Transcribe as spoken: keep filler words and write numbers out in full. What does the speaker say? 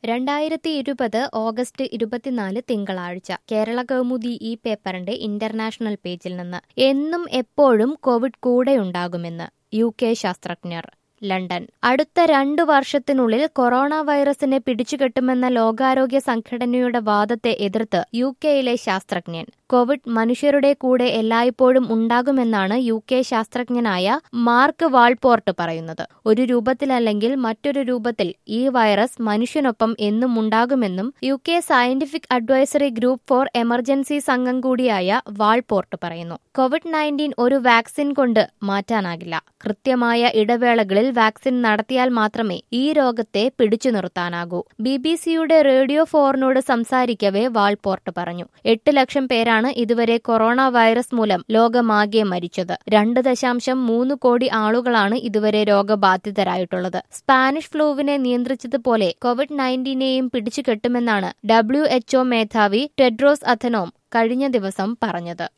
രണ്ടായിരത്തി ഇരുപത് ഓഗസ്റ്റ് ഇരുപത്തിനാല് തിങ്കളാഴ്ച കേരള കൗമുദി ഈ പേപ്പറിന്റെ ഇന്റർനാഷണൽ പേജിൽ നിന്ന് എന്നും എപ്പോഴും കോവിഡ് കൂടെയുണ്ടാകുമെന്ന് യു കെ ശാസ്ത്രജ്ഞർ. ലണ്ടൻ. അടുത്ത രണ്ടു വർഷത്തിനുള്ളിൽ കൊറോണ വൈറസിനെ പിടിച്ചുകെട്ടുമെന്ന ലോകാരോഗ്യ സംഘടനയുടെ വാദത്തെ എതിർത്ത് യു കെയിലെ ശാസ്ത്രജ്ഞൻ. കോവിഡ് മനുഷ്യരുടെ കൂടെ എല്ലായ്പ്പോഴും ഉണ്ടാകുമെന്നാണ് യു കെ ശാസ്ത്രജ്ഞനായ മാർക്ക് വാൾപോർട്ട് പറയുന്നത്. ഒരു രൂപത്തിലല്ലെങ്കിൽ മറ്റൊരു രൂപത്തിൽ ഈ വൈറസ് മനുഷ്യനൊപ്പം എന്നും ഉണ്ടാകുമെന്നും U K scientific advisory group for emergencies അംഗം കൂടിയായ വാൾപോർട്ട് പറയുന്നു. കോവിഡ് നയൻറ്റീൻ ഒരു വാക്സിൻ കൊണ്ട് മാറ്റാനാകില്ല. കൃത്യമായ ഇടവേളകളിൽ വാക്സിൻ നടത്തിയാൽ മാത്രമേ ഈ രോഗത്തെ പിടിച്ചു നിർത്താനാകൂ. ബി ബി സിയുടെ റേഡിയോ ഫോറിനോട് സംസാരിക്കവേ വാൾപോർട്ട് പറഞ്ഞു. എട്ട് ലക്ഷം പേരാണ് ഇതുവരെ കൊറോണ വൈറസ് മൂലം ലോകമാകെ മരിച്ചത്. രണ്ട് ദശാംശം മൂന്ന് കോടി ആളുകളാണ് ഇതുവരെ രോഗബാധിതരായിട്ടുള്ളത്. സ്പാനിഷ് ഫ്ലൂവിനെ നിയന്ത്രിച്ചതുപോലെ കോവിഡ് നയൻറ്റീനെയും പിടിച്ചുകെട്ടുമെന്നാണ് ഡബ്ല്യു എച്ച്ഒ മേധാവി ടെഡ്രോസ് അഥനോം കഴിഞ്ഞ ദിവസം പറഞ്ഞത്.